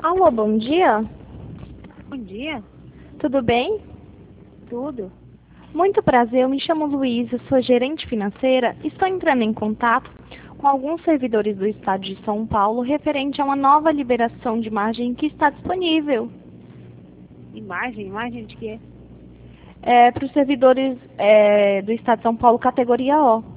Alô, bom dia. Bom dia, Tudo bem? tudo. Muito prazer, eu me chamo Luísa, sou gerente financeira e estou entrando em contato com alguns servidores do estado de São Paulo referente a uma nova liberação de margem que está disponível. Imagem de quê? Para os servidores do estado de São Paulo, categoria O.